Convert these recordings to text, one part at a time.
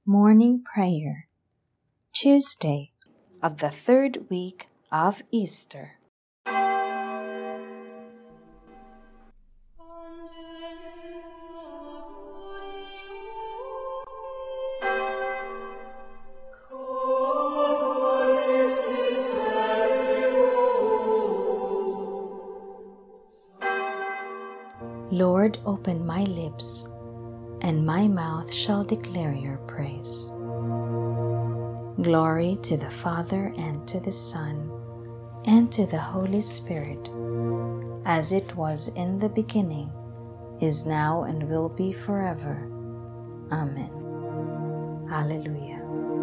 Morning Prayer, Tuesday of the third week of Easter. Lord, open my lips, and my mouth shall declare your praise. Glory to the Father, and to the Son, and to the Holy Spirit, as it was in the beginning, is now, and will be forever. Amen. Alleluia.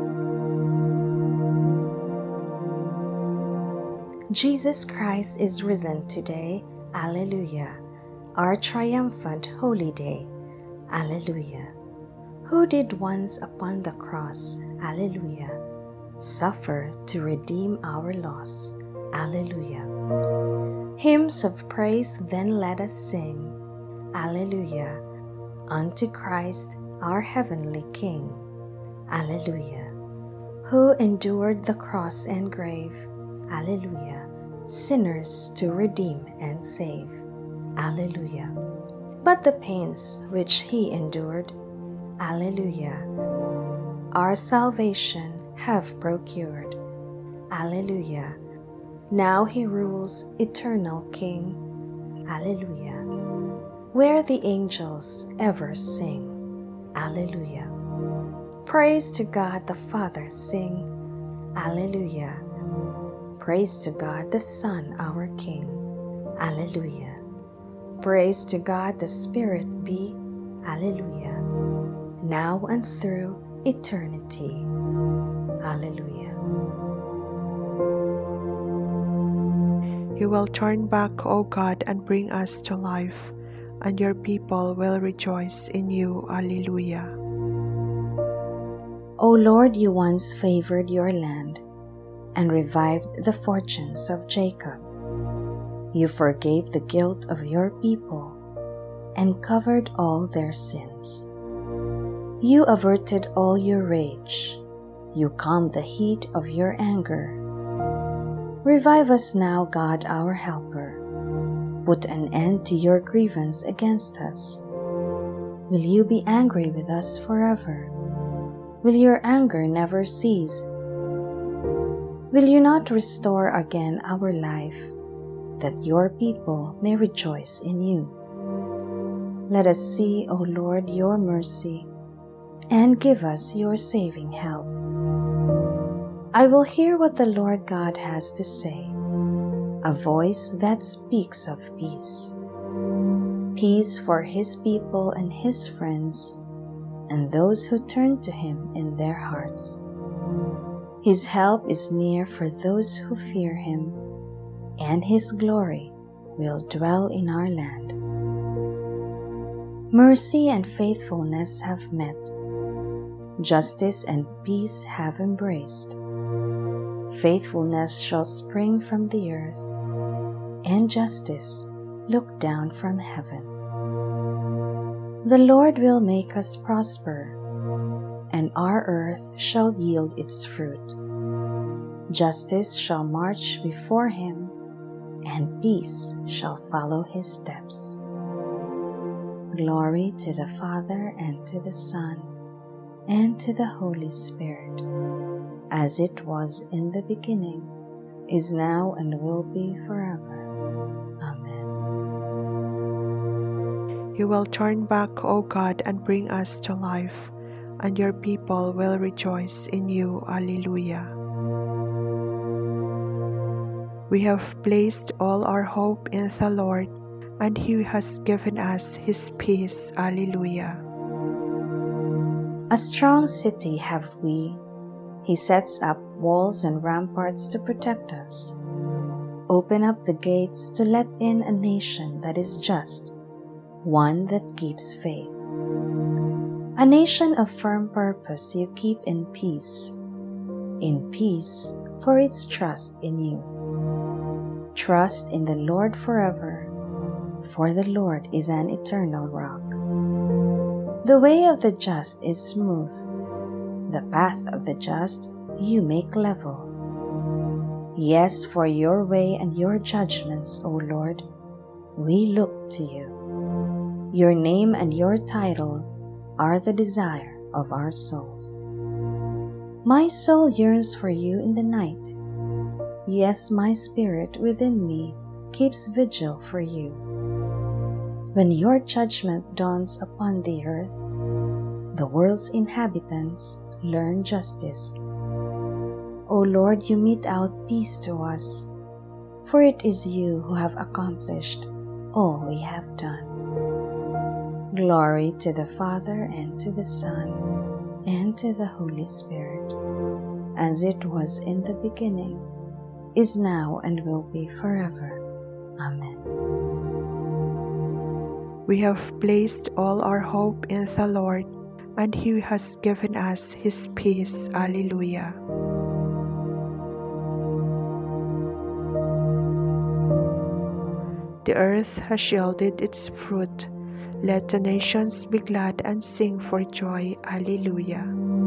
Jesus Christ is risen today. Alleluia. Our triumphant holy day. Alleluia. Who did once upon the cross, alleluia, suffer to redeem our loss. Alleluia. Hymns of praise then let us sing. Alleluia. Unto Christ our heavenly King. Alleluia. Who endured the cross and grave. Alleluia. Sinners to redeem and save. Alleluia. But the pains which he endured, alleluia, our salvation have procured. Alleluia. Now he rules, eternal King. Alleluia. Where the angels ever sing. Alleluia. Praise to God the Father sing. Alleluia. Praise to God the Son our King. Alleluia. Praise to God the Spirit be. Alleluia. Now and through eternity. Alleluia. You will turn back, O God, and bring us to life, and your people will rejoice in you. Alleluia. O Lord, you once favored your land and revived the fortunes of Jacob. You forgave the guilt of your people and covered all their sins. You averted all your rage. You calmed the heat of your anger. Revive us now, God our helper. Put an end to your grievance against us. Will you be angry with us forever? Will your anger never cease? Will you not restore again our life, that your people may rejoice in you? Let us see, O Lord, your mercy, and give us your saving help. I will hear what the Lord God has to say, a voice that speaks of peace. Peace for his people and his friends, and those who turn to him in their hearts. His help is near for those who fear him, and his glory will dwell in our land. Mercy and faithfulness have met. Justice and peace have embraced. Faithfulness shall spring from the earth, and justice look down from heaven. The Lord will make us prosper, and our earth shall yield its fruit. Justice shall march before him, and peace shall follow his steps. Glory to the Father, and to the Son, and to the Holy Spirit, as it was in the beginning, is now, and will be forever. Amen. You will turn back, O God, and bring us to life, and your people will rejoice in you. Alleluia. We have placed all our hope in the Lord, and he has given us his peace. Alleluia. A strong city have we. He sets up walls and ramparts to protect us. Open up the gates to let in a nation that is just, one that keeps faith. A nation of firm purpose you keep in peace for its trust in you. Trust in the Lord forever, for the Lord is an eternal rock. The way of the just is smooth, The path of the just you make level. Yes, for your way and your judgments, O Lord, we look to you. Your name and your title are the desire of our souls. My soul yearns for you in the night. Yes, my spirit within me keeps vigil for you. When your judgment dawns upon the earth, the world's inhabitants learn justice. O Lord, you mete out peace to us, for it is you who have accomplished all we have done. Glory to the Father, and to the Son, and to the Holy Spirit, as it was in the beginning, is now, and will be forever. Amen. We have placed all our hope in the Lord, and He has given us His peace. Alleluia. The earth has yielded its fruit. Let the nations be glad and sing for joy. Alleluia.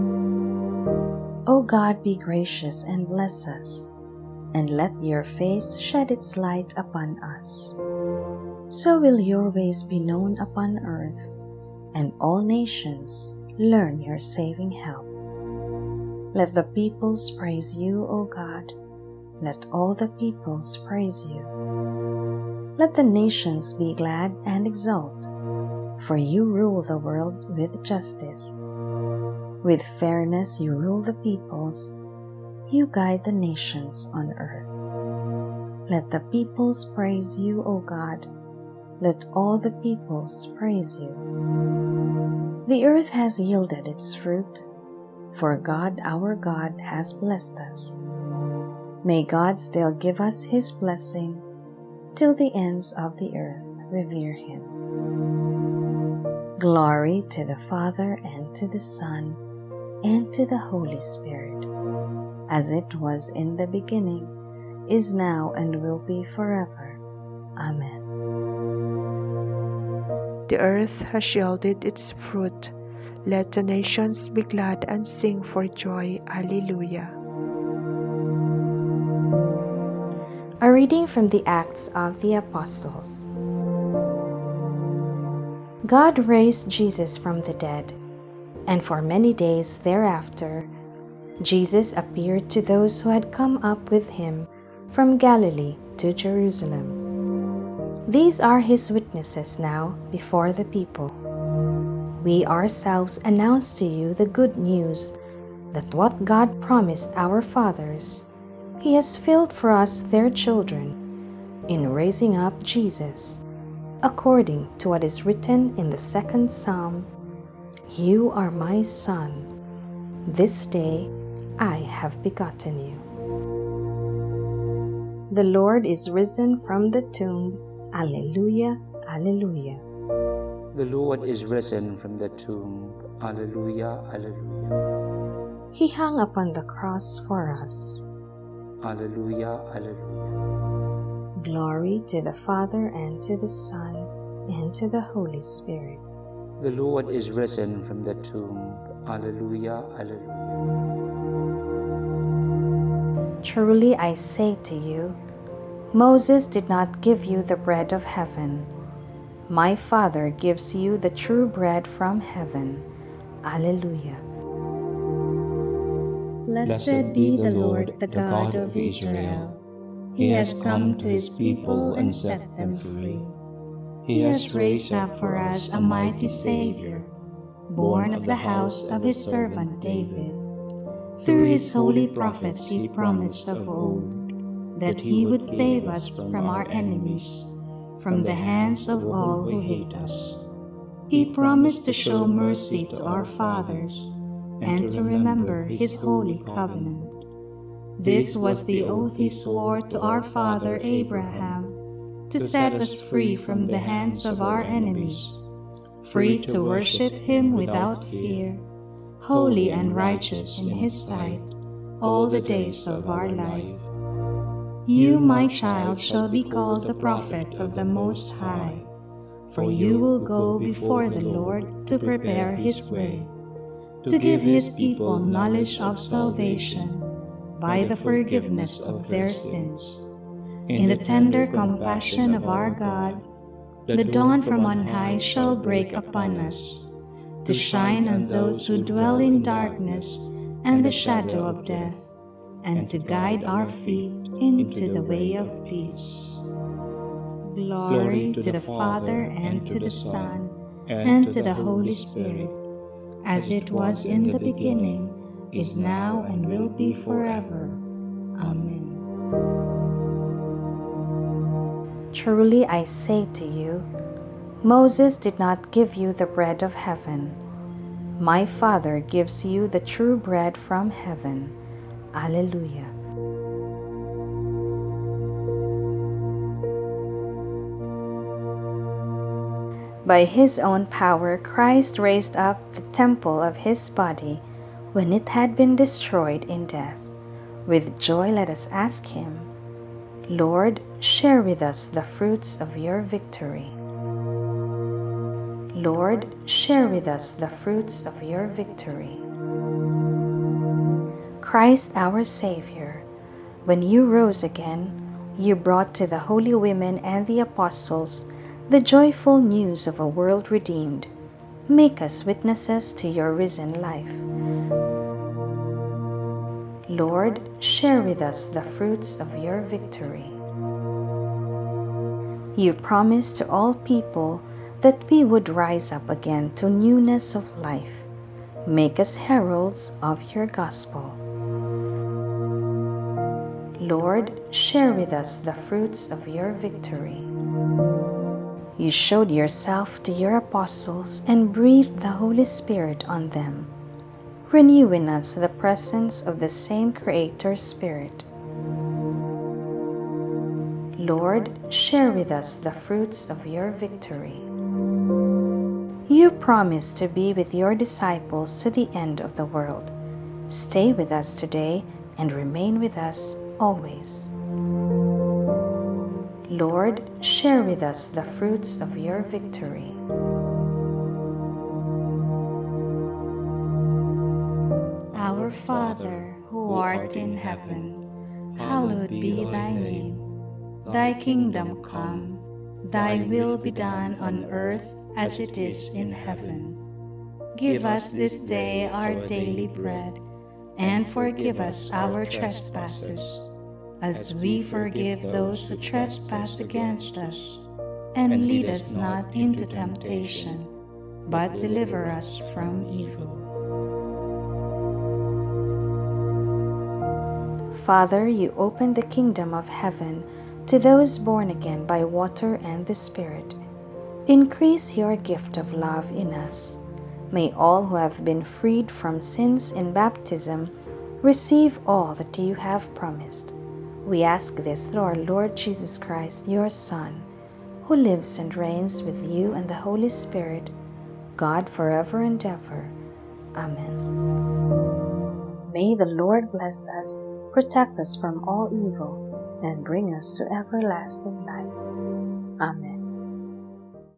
O God, be gracious and bless us, and let your face shed its light upon us. So will your ways be known upon earth, and all nations learn your saving help. Let the peoples praise you, O God. Let all the peoples praise you. Let the nations be glad and exult, for you rule the world with justice. With fairness you rule the peoples, you guide the nations on earth. Let the peoples praise you, O God. Let all the peoples praise you. The earth has yielded its fruit, for God our God has blessed us. May God still give us His blessing, till the ends of the earth revere Him. Glory to the Father, and to the Son, and to the Holy Spirit, as it was in the beginning, is now, and will be forever. Amen. The earth has yielded its fruit. Let the nations be glad and sing for joy. Alleluia. A reading from the Acts of the Apostles. God raised Jesus from the dead, and for many days thereafter, Jesus appeared to those who had come up with him from Galilee to Jerusalem. These are his witnesses now before the people. We ourselves announce to you the good news that what God promised our fathers, He has filled for us their children, in raising up Jesus, according to what is written in the 2nd Psalm, You are my Son, this day I have begotten you. The Lord is risen from the tomb. Alleluia, alleluia. The Lord is risen from the tomb. Alleluia, alleluia. He hung upon the cross for us. Alleluia, alleluia. Glory to the Father, and to the Son, and to the Holy Spirit. The Lord is risen from the tomb. Alleluia, alleluia. Truly I say to you, Moses did not give you the bread of heaven. My Father gives you the true bread from heaven. Alleluia. Blessed be the Lord, the God of Israel. He has come to His people and set them free. He has raised up for us a mighty Savior, born of the house of His servant David. Through His holy prophets He promised of old that He would save us from our enemies, from the hands of all who hate us. He promised to show mercy to our fathers and to remember His holy covenant. This was the oath He swore to our father Abraham, to set us free from the hands of our enemies, free to worship Him without fear, holy and righteous in His sight, all the days of our life. You, my child, shall be called the prophet of the Most High, for you will go before the Lord to prepare His way, to give his people knowledge of salvation by the forgiveness of their sins. In the tender compassion of our God, the dawn from on high shall break upon us, to shine on those who dwell in darkness and the shadow of death, and to guide our feet into the way of peace. Glory to the Father, and to the Son, and to the Holy Spirit, as it was in the beginning, is now, and will be forever. Amen. Truly I say to you, Moses did not give you the bread of heaven. My Father gives you the true bread from heaven. Alleluia. By his own power, Christ raised up the temple of his body when it had been destroyed in death. With joy let us ask him, Lord, share with us the fruits of your victory. Lord, share with us the fruits of your victory. Christ our Savior, when you rose again, you brought to the holy women and the apostles the joyful news of a world redeemed. Make us witnesses to your risen life. Lord, share with us the fruits of your victory. You promised to all people that we would rise up again to newness of life. Make us heralds of your gospel. Lord, share with us the fruits of your victory. You showed yourself to your apostles and breathed the Holy Spirit on them. Renew in us the presence of the same Creator Spirit. Lord, share with us the fruits of your victory. You promised to be with your disciples to the end of the world. Stay with us today and remain with us always. Lord, share with us the fruits of your victory. Our Father, who art in heaven, hallowed be thy name. Thy kingdom come, thy will be done on earth as it is in heaven. Give us this day our daily bread, and forgive us our trespasses, as we forgive those who trespass against us. And lead us not into temptation, but deliver us from evil. Father, you open the kingdom of heaven to those born again by water and the Spirit. Increase your gift of love in us. May all who have been freed from sins in baptism receive all that you have promised. We ask this through our Lord Jesus Christ, your Son, who lives and reigns with you and the Holy Spirit, God forever and ever. Amen. May the Lord bless us, protect us from all evil, and bring us to everlasting life. Amen.